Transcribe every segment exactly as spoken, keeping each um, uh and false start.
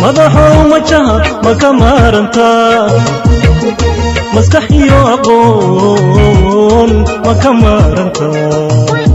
madaxow majaha maka maarantaa maskaxiyo aqoon maka maarantaa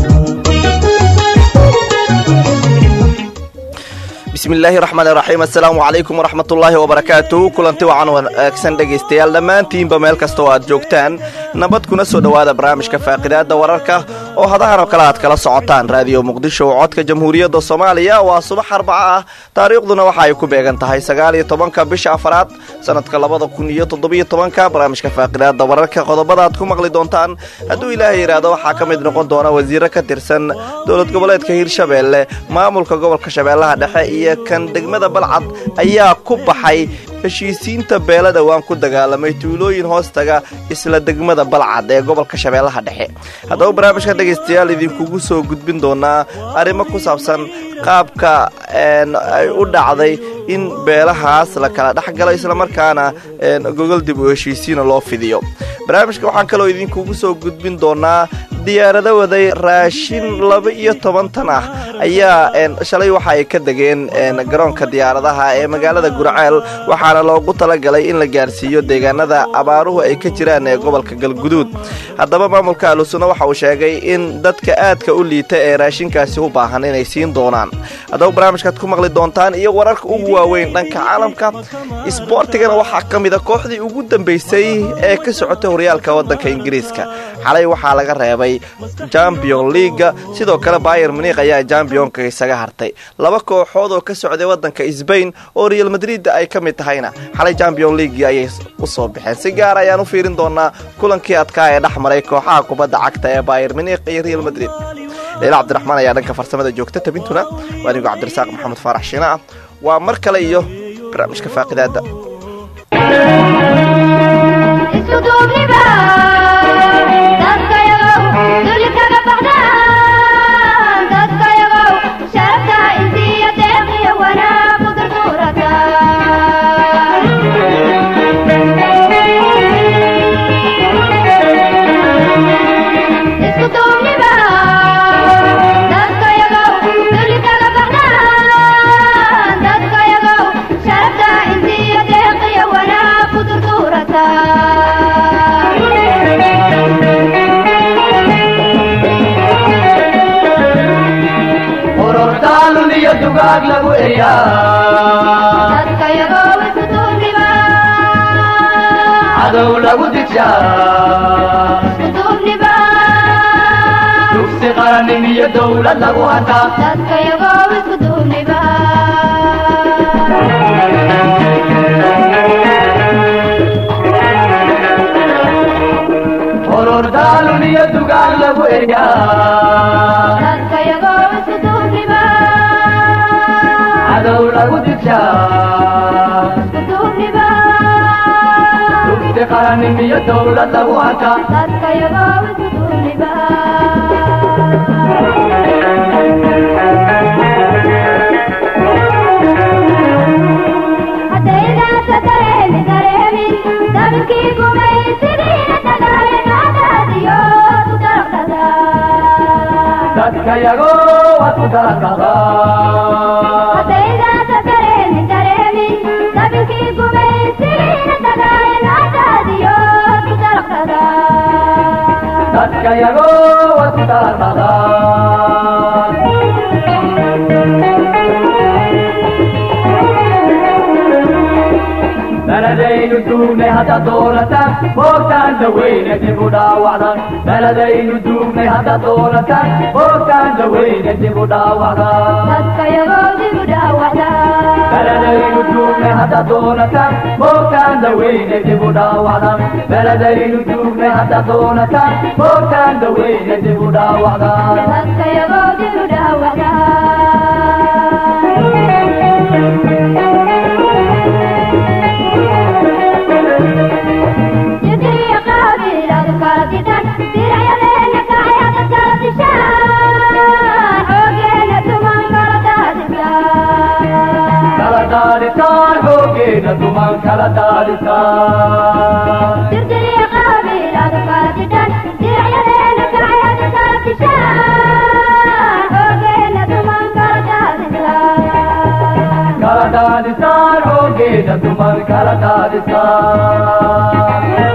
بسم الله الرحمن الرحيم السلام عليكم ورحمة الله وبركاته كلنتي وعن وأكسن دقيستيال دمانتين بميل كستوات جوكتان نبات كنا سودا هذا برامج كفاقدات دوراركا oo hadaha kala kala socotaan raadiyo muqdisho codka jamhuuriyadda Soomaaliya waa subax Arbacada taariikhduna waxa ay ku beegan tahay sagaal iyo tobanka bisha afraad sanadka labada kun iyo toddoba iyo tobanka barnaamijka faaqidaada wararka qodobada aad ku maqli doontaan haduu Ilaahay yiraahdo waxa ka mid noqon doona wasiir ka tirsan dawlad goboleedka Hirshabeelle maamulka gobolka Shabeellaha Dhexe iyo kan degmada Balcad ayaa ku baxay heshiisiinta beelada waan ku dagaalamay tuulooyin hoostaga isla degmada Balcad ee gobolka Shabeellaha Dhexe hadaba barnaamijka dhageystayaal idinkugu soo gudbin doona arrimo ku saabsan qaabka ay u dhacday in beelahaas la kala dhaxgalay isla markaana Google dib u heshiisiin loo fidiyo barnaamijka waxaan kale oo idinkugu soo gudbin doonaa diyaarada waday raashin laba iyo toban tan ah ayaa shalay waxa ay ka dageen garoonka diyaaradaha ee magaalada Gurceel waxaana loogu talagalay in la gaarsiiyo deegaanada abaaruhu ay ka jiraan ee gobolka Galguduud hadaba maamulka Alusuna waxa uu sheegay in dadka aadka u liita ee raashinkaasi u baahan inay siin doonaan hadaba barnaamijkaad ku maqli doontaan iyo wararka ugu waaweyn dhanka caalamka isboortigana waxa kamid ah kooxdii ugu dambeysay ee ka socotay horyaalka wadanka Ingiriiska xalay waxa laga reebay Champions League sidoo kale Bayern Munich ayaa championka isaga hartay laba kooxood oo ka socday wadanka Spain oo Real Madrid ay ka mid tahayna xalay Champions League ayay u soo baxeen si gaar ayaan u fiirin doonaa kulankii adkaa ee dhaxmaray kooxaha kubadda cagta ee Bayern Munich iyo Real Madrid Leila Cabdiraxmaan ayaa dhanka farsamada joogta tabintuna waanigu Cabdirasaaq Maxamed Faarax Shiina waa mar kale iyo barnaamijka faaqidaada dugaag lagu eeyaa dadka yagow iskuduubniba cadow lagu dijaa iskuduubniba dugsi qaranimo iyo dawlad lagu hataa dadka yagow iskuduubniba horor daalun iyo dugaag lagu eeyaa dadka yagow iskuduubniba cadow lagu dijaa iskuduubniba dugsi qaranimo iyo dawlad lagu hataa dadka yagow iskuduubniba haddaynaasa dareemi dareemin dabkii gumaysidiina dagaaleen cadaadiyo ku daraqdada dadka yagow waa ku daraqdada dadka yagow waa ku daraqdada beladaynu duugnay hadda doonataan boogtaan daweyne dib u dhaawacdan beladaynu duugnay hadda doonataan boogtaan daweyne dib u dhaawacdan dadka yagow dib u dhaawacdan beladaynu duugnay hadda doonataan boogtaan daweyne dib u dhaawacdan beladaynu duugnay hadda doonataan boogtaan daweyne dib u dhaawacdan dadka yagow dib u dhaawacdan daaditaan hoogeena duman kala daaditaan dirtiriya qaabilaadu kala didhan diracyadeena kacayada kala dishaan hoogeena duman kala daaditaan kala daaditaan geeda dumar kala daadisaa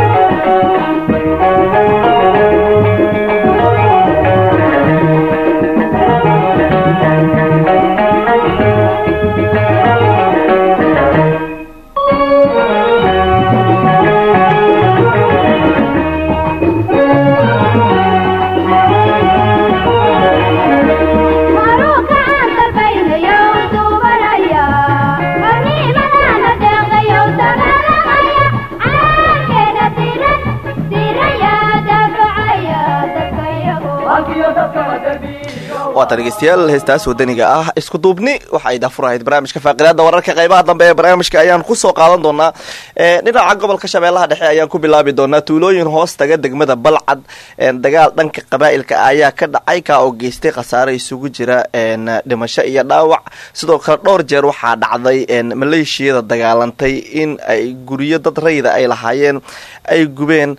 waata dhegeystayaal heestaas wadaniga ah isku duubni waxa ay daafurahayd barnaamijka faaqidaada wararka qaybaha dambe ee barnaamijka ayaan ku soo qaadan doonaa dhinaca gobolka shabeellaha dhexe ayaan ku bilaabi doonaa tuulooyin hoos taga degmada balcad dagaal dhanka qabaa'ilka ayaa ka dhacay kaa oo geystay khasaare isugu jira dhimasho iyo dhaawac sidoo kale dhowr jeer waxaa dhacday maleeshiyada dagaalantay in ay guryo dad rayida ay lahaayeen ay gubeen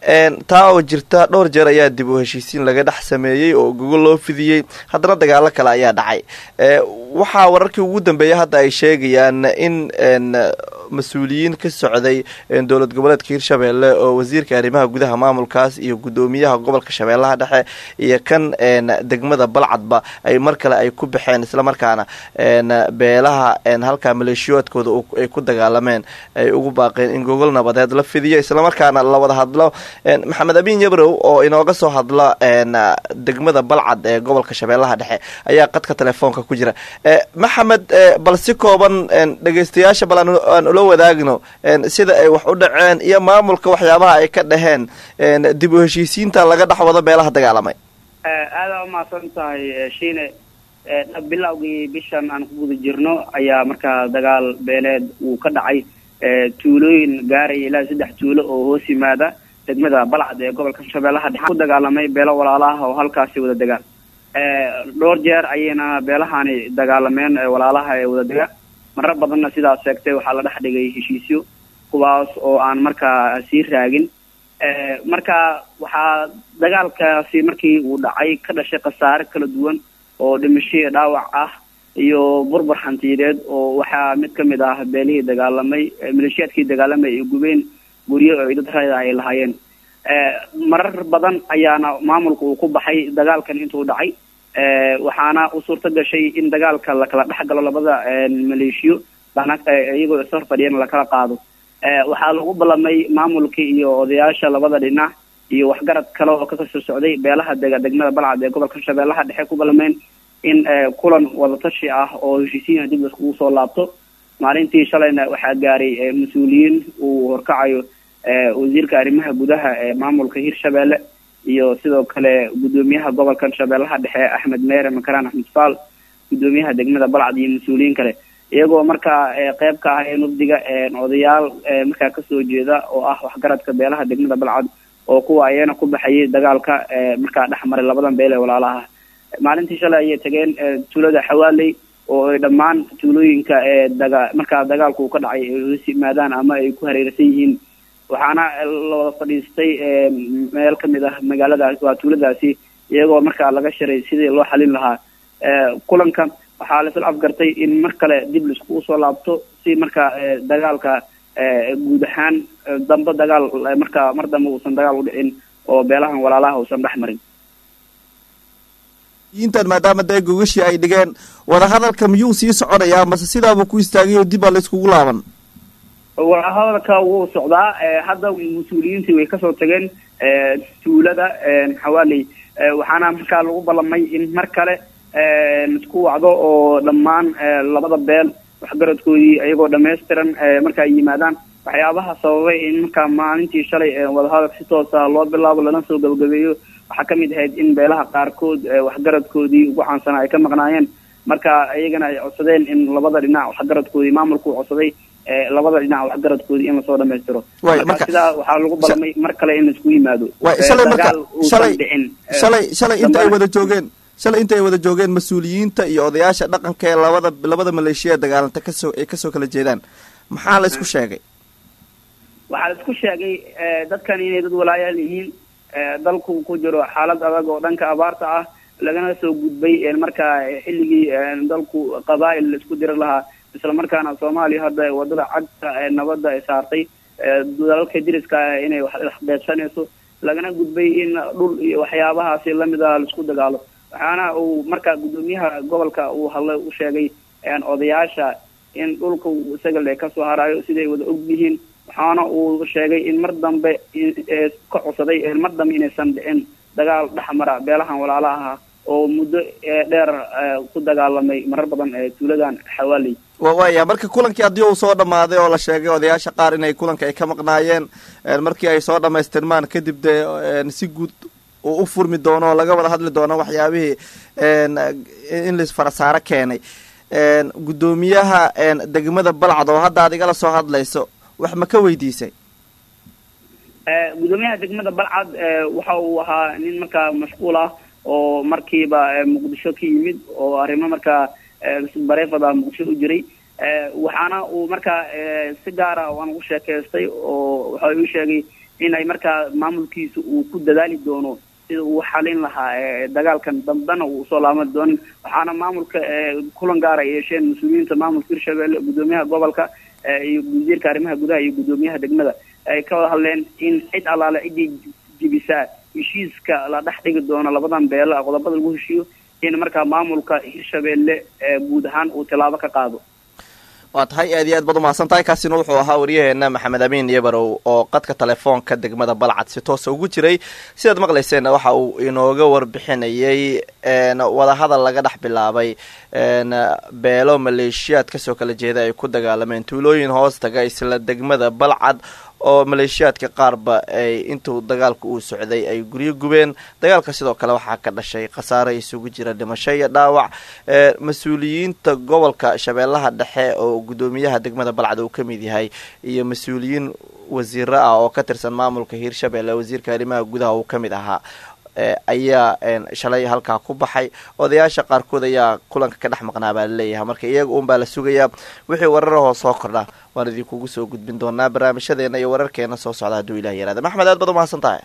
taa oo jirta dhowr jeer ayaa dib u heshiisiin laga dhex sameeyey oo gogol loo fidiyey haddana dagaalo kale ayaa dhacay waxaa wararkii ugu dambeeyay hadda ay sheegayaan in mas-uuliyiin ka socday dowlad goboleedka hirshabeelle oo wasiirka arrimaha gudaha maamulkaas iyo guddoomiyaha gobolka shabeellaha dhexe iyo kan degmada balcadba ay mar kale ay ku baxeen islamarkaana beelaha halkaa maleeshiyoodkooda ay ku dagaalameen ay ugu baaqeen in gogol nabadeed la fidiyo islamarkaana la wada hadlo maxamed abiin yabrow oo inooga soo hadla degmada balcad ee gobolka shabeellaha dhexe ayaa qadka telefoonka ku jira maxamed bal si kooban dhegeystayaasha bal aan ula wadaagno sida ay wax u dhaceen iyo maamulka waxyaabaha ay ka dhaheen dib u heshiisiinta laga dhex wado beelaha dagaalamay. aada umahadsan tahay shiine bilowgii bishan aan ku guda jirno ayaa markaa dagaal beeleed uu ka dhacay tuulooyin gaaraya ilaa saddex tuulo oo hoos yimaada degmada balcad ee gobolka shabeellaha dhexe ku dagaalamay beelo walaalaha oo halkaasi wada degaan dhowr jeer ayayna beelahani dagaalameen walaalaha ee wada degaan marar badanna sidaas sheegtay waxaa la dhex dhigay heshiisyo kuwaas oo aan markaa sii raagin marka waxaa dagaalkaasi markii uu dhacay ka dhashay khasaare kala duwan oo dhimasho dhaawac ah iyo burbur hantiyadeed oo waxaa mid ka mid ah beelihii dagaalamay maleeshiyaadkii dagaalamay ay gubeen guryo ay dad rayid ay lahaayeen marar badan ayaana maamulka uu ku baxay dagaalkan intuu dhacay waxaana u suurto gashay in dagaalka lakala dhex galo labada maleeshiyo iyagoo ishor fadhiyana lakala qaado waxaa lagu ballamay maamulka iyo odayaasha labada dhinac iyo waxgarad kale oo kasoo socday beelaha dega degmada balcad ee gobolka shabeellaha dhexe ku ballameen in kulan wadatashi ah oo heshiisiina dib laiskugu soo laabto maalintii shalayna waxaa gaaray mas-uuliyiin uu horkacayo wasiirka arrimaha gudaha ee maamulka hirshabeelle iyo sidoo kale guddoomiyaha gobolkan shabeellaha dhexe axmed meere makaraan axmed faal guddoomiyaha degmada balcad iyo mas-uuliyiin kale iyagoo markaa qeyb ka ah nufdiga odayaal markaa kasoo jeeda oo ah waxgaradka beelaha degmada balcad oo kuwa ayana ku baxayay dagaalka markaa dhex maray labadan beel ee walaalaha maalintii shalay ayay tageen tuulada xawaaley oo ay dhammaan tuulooyinka ee daga markaa dagaalku uu ka dhacay ay hoos yimaadaan ama ay ku hareeraysan yihiin waxaana la wada fadhiistay meel kamid ah magaaladaas waa tuuladaasi iyagoo markaa laga shiray sidii loo xalin lahaa kulanka waxaa la isla afgartay in mar kale dib laiskugu soo laabto si markaa dagaalka guud ahaan dambe dagaal markaa mar dambe uusan dagaal u dhicin oo beelahan walaalaha uusan dhex marin intan maadaama dee gogashii ay dhigeen wadahadalka miyuu sii soconayaa mase sidaabuu ku istaagay oo dib baa la iskugu laaban wadahadalka wuu socdaa hadda mas-uuliyiintii way kasoo tageen tuulada xawaaley waxaana markaa lagu ballamay in mar kale isku wacdo oo dhammaan labada beel waxgaradkoodii iyagoo dhamaystiran marka ay yimaadaan waxyaabaha sababay in markaa maalintii shalay wadahadal si toosa loo bilaabo lana soo gabagabeeyo waxaa kamid ahayd in beelaha qaarkood waxgaradkoodii ugu caansanaa ay ka maqnaayeen marka iyagana ay codsadeen in labada dhinac waxgaradkoodii maamulku codsaday labada dhinac waxgaradkoodii in lasoo dhamaystiro marka sidaa waxaa lagu ballamay mar kale in laisku yimaado dagaal uusan dhicin shalay shalay inta ay wada joogeen shalay inta ay wada joogeen mas-uuliyiinta iyo odayaasha dhaqanka ee labada labada maleeshiya dagaalanta kasoo ay kasoo kala jeedaan maxaa la isku sheegay waxaa la isku sheegay dadkan inay dad walaayaal yihiin dalku ku jiro xaalad adag oo dhanka abaarta ah lagana soo gudbay markaa xilligii dalku qabaa'il la isku diri lahaa isla markaana soomaaliya hadda wadada cagta ee nabadda ay saartay dalalka diriska inay wax dhexdeedsanayso lagana gudbay in dhul iyo waxyaabahaasi lamid ah laisku dagaalo waxaana uu markaa gudoomiyaha gobolka uu hadlay u sheegay odayaasha in dhulka uu isaga le kasoo harayo siday wada og yihiin waxaana uu sheegay in mar dambe ka codsaday mar dambe inaysan dhicin dagaal dhexmara beelahan walaalaha oo muddo dheer ku dagaalamay marar badan ee tuuladan xawaaley waaya marka kulankii haddii uu soo dhammaaday oo la sheegay odayaasha qaar inay kulanka ay ka maqnaayeen markii ay soo dhamaystirmaan kadib dee si guud uu u furmi doono oo laga wada hadli doono waxyaabihii in laisfarasaaro keenay guddoomiyaha degmada balcad oo hadda ad igala soo hadlayso wax ma ka weydiisay gudoomiyaha degmada balcad waxa uu ahaa nin markaa mashquul ah oo markiiba muqdisho ka yimid oo arrimo markaa bareefada muqdisho u jiray waxaana uu markaa si gaara waan ugu sheekaystay oo waxa uu sheegay in ay markaa maamulkiisa uu ku dadaali doono sida uu xalin lahaa dagaalkan dambana uu soo laaban doonin waxaana maamulka kulan gaara ay yeesheen mas-uuliyiinta maamulka hirshabelle gudoomiyaha gobolka iyo wasiirka arrimaha gudaha iyo gudoomiyaha degmada ay ka wada hadleen in cid allaale ciddii jibisaa heshiiska la dhex dhigi doono labadan beelo qodobada lagu heshiiyo in markaa maamulka hirshabelle guud ahaan uu tilaabo ka qaado waa tahay aad iyo aad baad umahadsan tahay kaasina wuxuu ahaa waryaheena maxamed amiin yabarow oo qadka telefoonka degmada balcad si toosa ugu jiray sidaad maqlayseenna waxa uu inooga warbixinayay wadahadal laga dhex bilaabay beelo maleeshiyaad kasoo kala jeeda ay ku dagaalameen tuulooyin hoos taga isla degmada balcad oo maleeshiyaadka qaarba ay intuu dagaalka uu socday ay guryo gubeen dagaalka sidoo kale waxaa ka dhashay khasaare isugu jira dhimasho iyo dhaawac mas-uuliyiinta gobolka shabeellaha dhexe oo gudoomiyaha degmada balcad uu ka mid yahay iyo mas-uuliyiin wasiiro ah oo ka tirsan maamulka hirshabelle wasiirka arrimaha gudaha uu ka mid ahaa ayaa shalay halkaa ku baxay odayaasha qaarkood ayaa kulanka ka dhex maqnaa baa laleeyahay marka iyaga un baa la sugayaa wixii wararahoo soo kordha waan idinkugu soo gudbin doonaa barnaamijyadeena iyo wararkeena soo socda hadduu ilah yaraada maxmed aad baad umahadsan tahay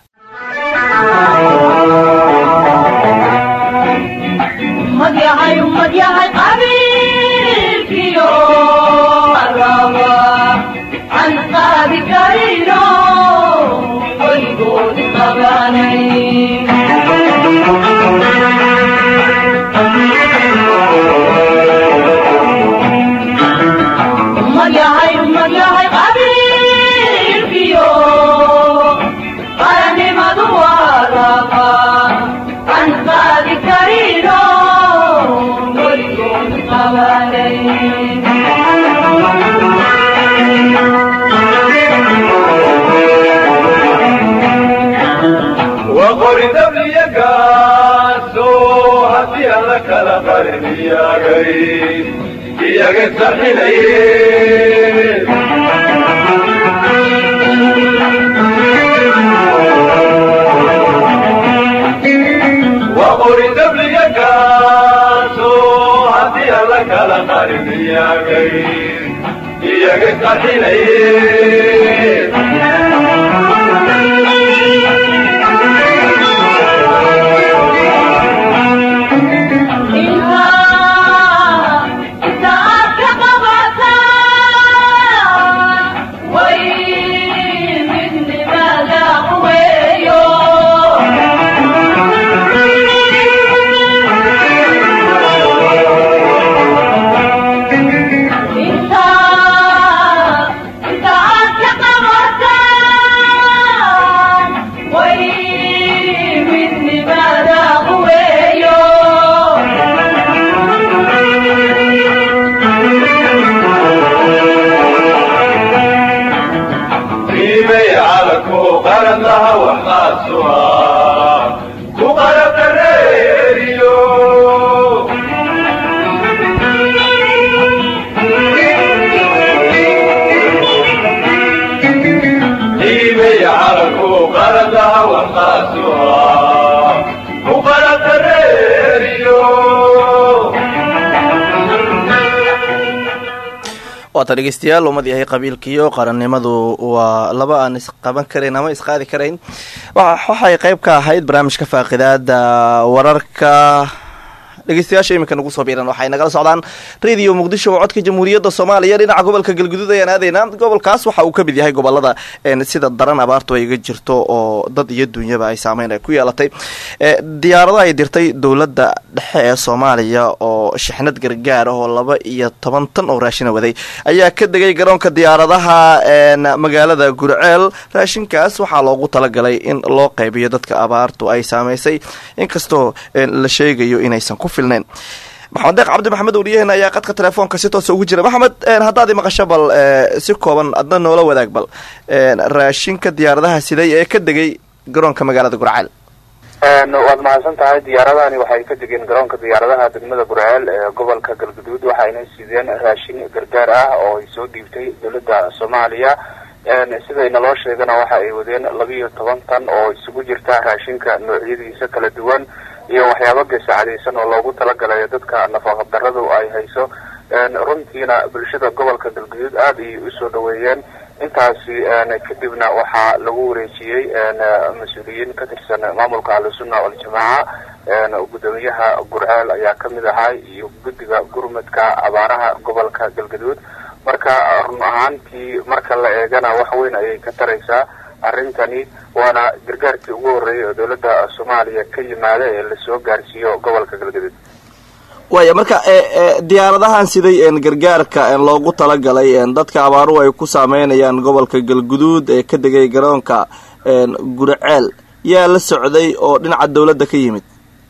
waata dhegeystayaal umad yahay qabiilkiiyo qarannimadu waa laba aan isqaban karayn ama isqaadi karayn waxay qayb ka ahayd barnaamijka faaqidaada wararka dhegeystayaasha iminka nagu soo biiran waxay nagala socdaan radio muqdisho oo codka jamhuuriyadda soomaaliya dhinaca gobolka galguduud ayaan aadaynaa gobolkaas waxa uu ka mid yahay gobolada sida daran abaartu ay ga jirto oo dad iyo dunyaba ay saameyn ay ku yeelatay diyaarado ay dirtay dowladda dhexe ee soomaaliya oo shixnad gargaar oo laba iyo toban tan oo raashin waday ayaa ka degay garoonka diyaaradaha magaalada Gurceel raashinkaas waxaa loogu talagalay in loo qaybiyo dadka abaartu ay saameysay inkastoo la sheegayo inaysan ku filnayn maxamed deeq cabdi maxamed wariyaheena ayaa qadka telefoonka si toos ugu jira maxamed haddaad maqasho bal si kooban adna noola wadaag bal raashinka diyaaradaha siday ee ka degay garoonka magaalada Gurceel waad mahadsan tahay diyaaradani waxay ka degeen garoonka diyaaradaha degmada Gurceel ee gobolka Galgaduud waxayna sideen raashin gargaar ah oo ay soo dhiibtay dowladda Soomaaliya sidayna loo sheegana waxa ay wadeen laba iyo toban tan oo isugu jirta raashinka noocyadiisa kala duwan iyo waxyaabo gasaacadaysan oo loogu talagalay dadka nafaqo darradu ay hayso runtiina bulshada gobolka Galgaduud aad ay u soo dhaweeyeen intaasi kadibna waxaa lagu wareejiyey mas-uuliyiin ka tirsan maamulka ahlusunna wal jamaaca gudoomiyaha Gurceel ayaa ka mid ahaa iyo guddiga gurmadka abaaraha gobolka Galgaduud marka run ahaantii marka la eegana wax weyn ayay ka taraysaa arrintani waana gargaarkii ugu horreeyay oo dowladda Soomaaliya ka yimaada ee la soo gaarsiiyo gobolka Galgaduud waya marka diyaaradahan siday gargaarka loogu talagalay dadka abaaruhu ay ku saameynayaan gobolka Galgaduud ee ka degay garoonka Gurceel yaa la socday oo dhinaca dawladda ka yimid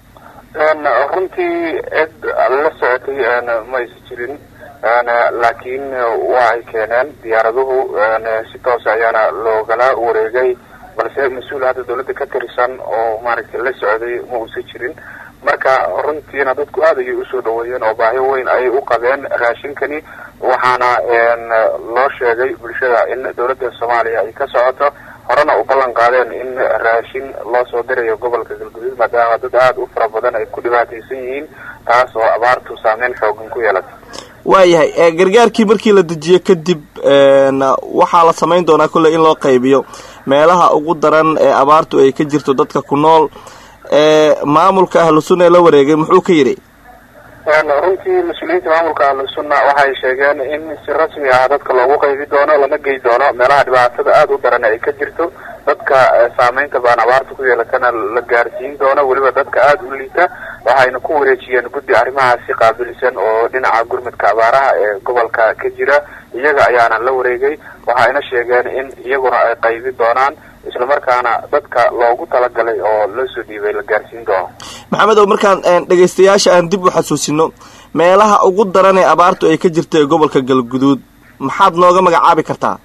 runtii cid la socotay ma aysan jirin laakiin waa ay keeneen diyaaraduhu si toos ayaana loogala wareegay balse mas-uul hadda dawladda ka tirsan oo maaragtay la socday ma uusan jirin marka runtiina dadku aad ayay usoo dhaweeyeen oo baahi weyn ayay u qabeen raashinkani waxaana loo sheegay bulshada in dowladda Soomaaliya ay ka socoto horena u ballan qaadeen in raashin loo soo dirayo gobolka Galgaduud maadaama dad aad u fara badan ay ku dhibaataysan yihiin taas oo abaartu saameyn xoogan ku yeelatay waayahay gargaarkii markii la dejiyo kadib waxaa la samayn doonaa kulle in loo qaybiyo meelaha ugu daran ee abaartu ay ka jirto dadka ku nool maamulka ahlusunna la wareegay muxuu ka yiri runtii mas-uuliyiinta maamulka ahlusunna waxay sheegeen in si rasmi ah dadka loogu qaybi doono lana gey doono meelaha dhibaatada aad u daran ay ka jirto dadka saameynta baan abaarta ku yeelatana la gaarsiin doono weliba dadka aad u liita waxayna ku wareejiyeen guddi arrimahaasi qaabilsan oo dhinaca gurmadka abaaraha ee gobolka ka jira iyaga ayaana la wareegay waxayna sheegeen in iyaguna ay qaybi doonaan isla markaana dadka loogu talagalay oo loo soo dhiibay la gaarsiin doono maxamed oo markaan dhageystayaasha aan dib u xasuusino meelaha ugu daran ee abaartu ay ka jirto ee gobolka Galgaduud maxaad nooga magacaabi kartaa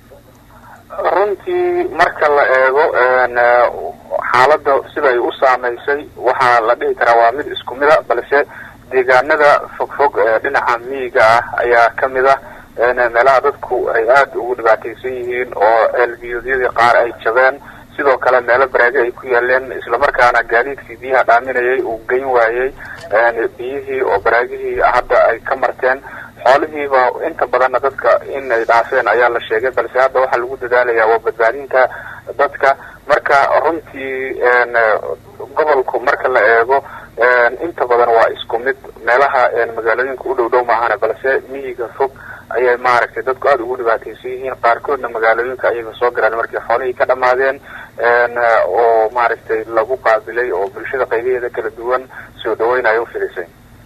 runtii marka la eego xaaladda sida ay u saameysay waxaa la dhihi karaa waa mid isku mid ah balse deegaanada fogfog ee dhinaca miyiga ah ayaa ka mid ah meelaha dadku ay aad ugu dhibaataysan yihiin oo ceelbiyoodyadii qaar ay jabeen sidoo kale meelo baraagi ay ku yaaleen islamarkaana gaadiidkii biyaha dhaaminayay uu geyn waayey biyihii oo baraagihii hadda ay ka marteen xoolihiiba inta badanna dadka in ay dhaafeen ayaa la sheegay balse hadda waxaa lagu dadaalayaa waa badbaadinta dadka marka runtii gobolku marka la eego inta badan waa isku mid meelaha magaalooyinka u dhow dhow maahane balse miyiga fog ayay maaragtay dadku aada ugu dhibaataysan yihiin qaarkoodna magaalooyinka ayaga soo galaan markii xoolihii ka dhammaadeen oo maaragtay lagu qaabilay oo bulshada qaybaheeda kala duwan soo dhaweyn ay u filisay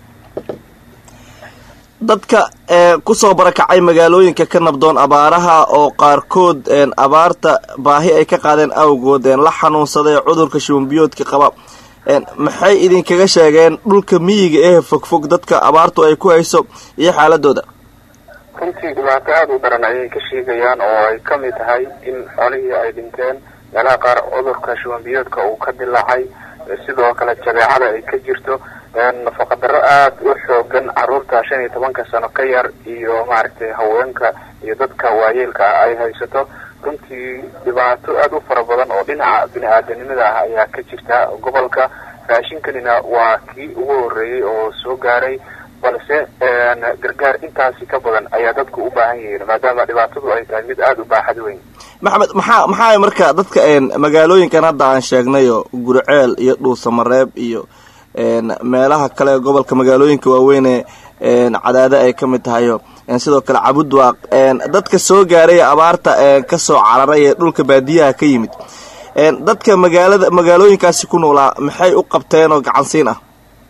dadka kusoo barakacay magaalooyinka ka nabdoon abaaraha oo qaarkood abaarta baahi ay ka qaadeen awgood la xanuunsaday cudurka shubanbiyoodka qaba maxay idinkaga sheegeen dhulka miyiga ee fogfog dadka abaartu ay ku hayso iyo xaaladooda runtii dhibaato aada u daran ayay ka sheegayaan oo ay ka mid tahay in xoolihii ay dhinteen meelaha qaar cudurka shubanbiyoodka uu ka dilaacay sidoo kale jabeecada ay ka jirto nafaqa darro aad u xoogan carruurta shan iyo tobanka sano ka yar iyo maaragtay haweenka iyo dadka waayeelka ah ay haysato runtii dhibaato aad u fara badan oo dhinaca bini-aadanimada ah ayaa ka jirta gobolka raashinkanina waa kii ugu horreeyey oo soo gaaray balse gargaar intaasi ka badan ayaa dadku u baahan yihiin maadaama dhibaatadu ay tahay mid aada u baaxad weyn maxamed maxaa maxaa marka dadka magaalooyinkan hadda aan sheegnayo Gurceel iyo Dhuusamareeb iyo meelaha kale gobolka magaalooyinka waaweyn ee cadaada ay ka mid tahayo sidoo kale cabudwaaq dadka soo gaaray abaarta ka soo cararay ee dhulka baadiyaha ka yimid dadka magaalada magaalooyinkaasi ku noolaa maxay u qabteen oo gacansiin ah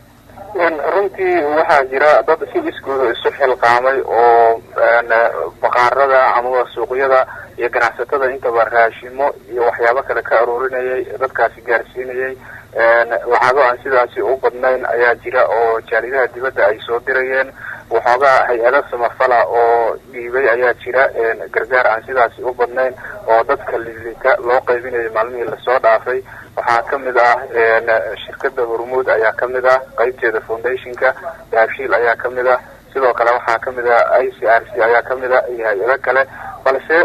runtii waxaa jira dad si iskooda isu xilqaamay oo baqaarada ama suuqyada iyo ganacsatada intaba raashimo iyo waxyaabo kale ka aruurinayay dadkaasi gaarsiinayay lacago aan sidaasi u badnayn ayaa jira oo jaalidaha dibadda ay soo dirayeen waxoogaa hay-ada samafala oo dhiibay ayaa jira gargaar aan sidaasi u badnayn oo dadka liilita loo qaybinayay maalmihii lasoo dhaafay waxaa ka mid ah shirkada hormuud ayaa ka mid ah qaybteeda foundationka daabshiil ayaa ka mid ah sidoo kale waxaa ka mid ah i c r c ayaa ka mid ah iyo hay-ado kale balse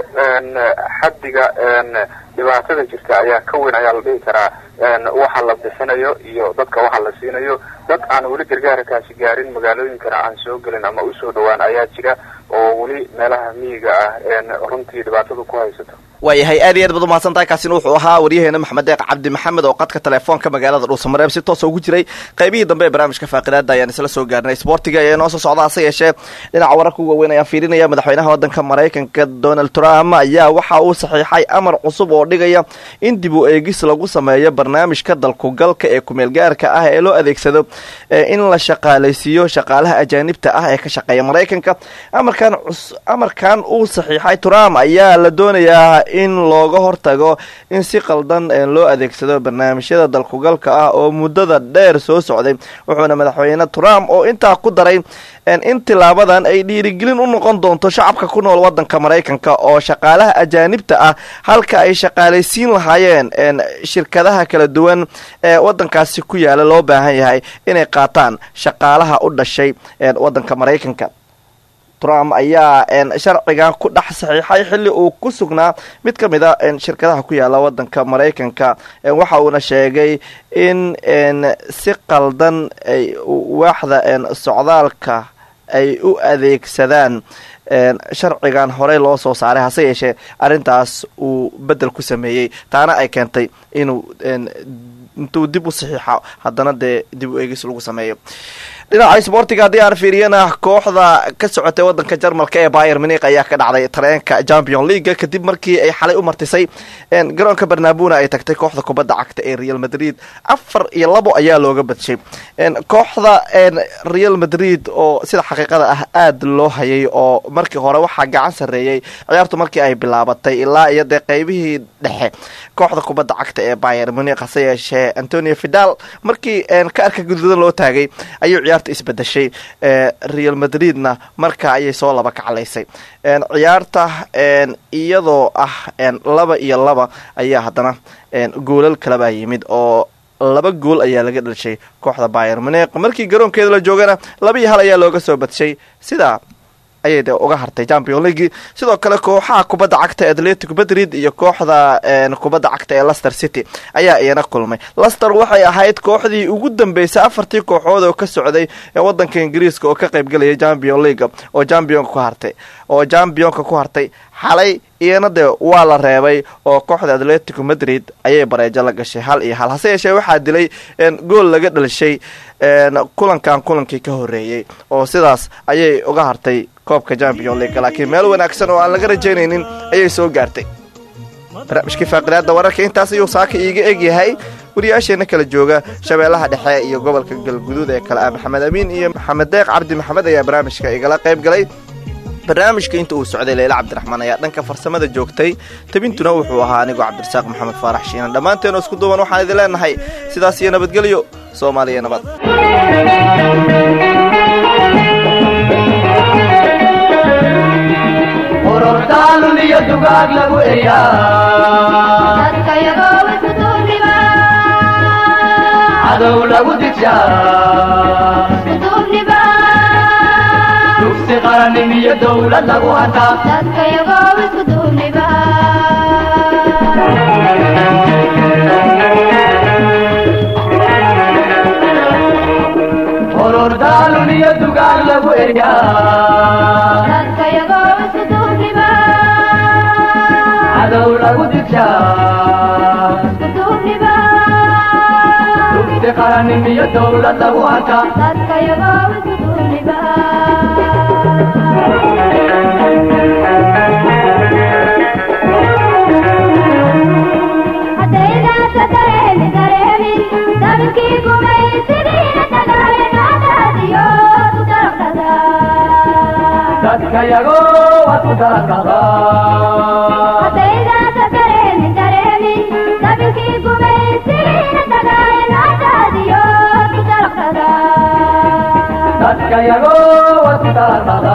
xaddiga dhibaatada jirta ayaa ka weyn ayaa la dhihi karaa waxa la bixinayo iyo dadka waxa la siinayo dad aan weli gargaarkaasi gaarin magaalooyinkana aan soo gelin ama usoo dhawaan ayaa jira oo weli meelaha miyiga ah runtii dhibaatadu ku haysato waayahay aad iyo aad baad umahadsan tahay kaasina wuxuu ahaa waryaheena maxamed deeq cabdi maxamed oo qadka telefoonka magaalada dhuusamareeb si toosa ugu jiray qaybihii dambe ee barnaamijka faaqidaada ayaan isla soo gaarnay sportiga ayaa inoo soo socda hase yeeshee dhinaca wararka ugu waaweyn ayaan fiirinaya madaxweynaha waddanka maraykanka donald trump ayaa waxa uu saxiixay amar cusub oo dhigaya in dib u eegis lagu sameeyo barnaamijka dalkugalka ee kumeelgaarka ah ee loo adeegsado in la shaqaalaysiiyo shaqaalaha ajaanibta ah ee ka shaqeeya maraykanka amarkan amarkan uu saxiixay trump ayaa la doonayaa in looga hortago in si qaldan loo adeegsado barnaamijyada dalkugalka ah oo muddada dheer soo socday wuxuuna madaxweyne trump oo intaa ku daray in tilaabadan ay dhiirigelin u noqon doonto shacabka ku nool waddanka maraykanka oo shaqaalaha ajaanibta ah halka ay shaqaalaysiin lahaayeen shirkadaha kala duwan ee waddankaasi ku yaala loo baahan yahay inay qaataan shaqaalaha u dhashay waddanka maraykanka trump ayaa sharcigan ku dhex saxiixay xilli uu ku sugnaa mid ka mid a shirkadaha ku yaala waddanka maraykanka waxa uuna sheegay in si qaldan ay waaxda socdaalka ay u adeegsadaan sharcigan horey loo soo saaray hase yeeshee arrintaas uu bedel ku sameeyey taana ay keentay inuu intuu dib u saxiixo haddana dee dib u eegis lagu sameeyo dhinaca sportiga haddii aan fiiriyana kooxda ka socotay waddanka jarmalka ee bayer munich ayaa ka dhacday tareenka champion league kadib markii ay xalay u martisay garoonka barnaabuna ay tagtay kooxda kubadda cagta ee real madrid afar iyo labo ayaa looga badshay kooxda real madrid oo sida xaqiiqada ah aada loo hayay oo markii hore waxaa gacan sarreeyey ciyaartu markii ay bilaabatay ilaa iyo dee qaybihii dhexe kooxda kubadda cagta ee bayer munich hase yeeshee antonio vidal markii ka arka guduudan loo taagay ayuu ciyaarta isbedeshay real madridna markaa ayay soo laba kaclaysay ciyaarta iyadoo ah laba iyo laba ayaa haddana goolal kalabaa yimid oo laba gool ayaa laga dhalishay kooxda bayer munich markii garoonkeeda la joogana laba iyo hal ayaa looga soo badshay sidaa ayay de uga hartay champion league sidoo kale kooxaha kubadda cagta ee atletico madrid iyo kooxda kubadda cagta ee leicester city ayaa iyana kulmay leicester waxay ahayd kooxdii ugu dambeysay afartii kooxood oo ka socday ee waddanka ingiriiska oo ka qaybgalaya champion league oo championka ku hartay oo championka ku hartay xalay iyana dee waa la reebay oo kooxda atletico madrid ayay bareejo la gashay hal iyo hal hase yeeshee waxaa dilay gool laga dhalishay kulankan kulankii ka horeeyey oo sidaas ayay uga hartay koobka champion league laakiin meel wanaagsan oo aan laga rajaynaynin ayay soo gaartay barnaamijkii faaqidaada wararka intaas ayuu saaka iiga egyahay wariyaasheena kala jooga shabeellaha dhexe iyo gobolka galguduud ee kale ah maxamed amiin iyo maxamed deeq cabdi maxamed ayaa barnaamijka igala qayb galay barnaamijka inta uu socday leyla cabdiraxmaan ayaa dhanka farsamada joogtay tabintuna wuxuu ahaa anigoo cabdirasaaq maxamed faarax shiinan dhammaanteeno isku duuban waxaan idin leenahay sidaas iyo nabadgelyo soomaaliya nabad ururtaaluliyo dugaag lagu eyaa cadow lagu dijaa dugsi qarannim iyo dawlad lagu hataa ururdaaluliyo dugaag lagu eyaa cadow lagu dijaa dugsi qaranimiyo dowlad lagu arkaa dadka iyagoo isku duuliba haddaynaasa dareemi dareemin dabkii gumaysidiina dagaalin cadaadiyo ku daraqdada dadka iyagoo waa ku daraqada haddaynaasa dareemi dareemin dabkii gumaysidiina dagaalin cadaadiyo ku daraqdada dadka iyagoo waa ku daraqada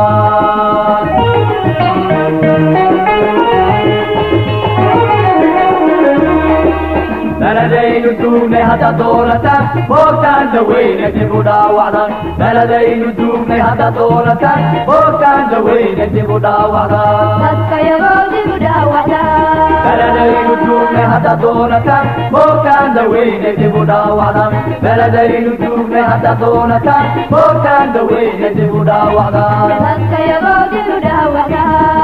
beledaynu duugnay haddaad doonataan boogtaan daweyne dib u dhaawacdan beledaynu duugnay haddaad doonataan boogtaan daweyne dib u dhaawacdan dadka iyagoo dib u dhaawacda beledaynu duugnay haddaad doonataan boogtaan daweyne dib u dhaawacdan beledaynu duugnay haddaad doonataan boogtaan daweyne dib u dhaawacdan dadka iyagoo dib u dhaawacda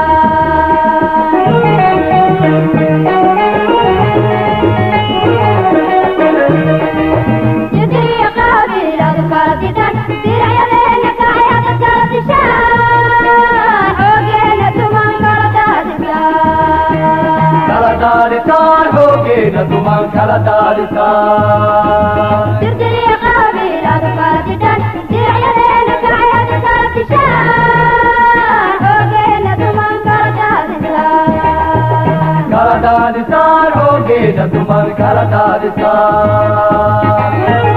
jidriya qaabilaadu kala didhan diracyadeena kacyada kala dishaan xoogeena tuman kala daadisaan kala daadisaan xoogeena tuman kala daadisaan jidriya qaabilaadu kala didhan diracyadeena kacyada kala dishaan xoogeena tuman kala daadisaan kala daadisaan xoogeena tuman kala daadisaan